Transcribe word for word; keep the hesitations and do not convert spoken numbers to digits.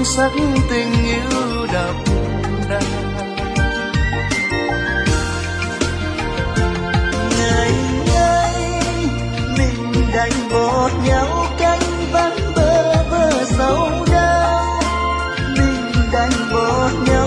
sắc tình yêu đậm đà. Ngày ấy mình đành bỏ nhau cánh vắng bơ vơ sầu đau, mình đành bỏ nhau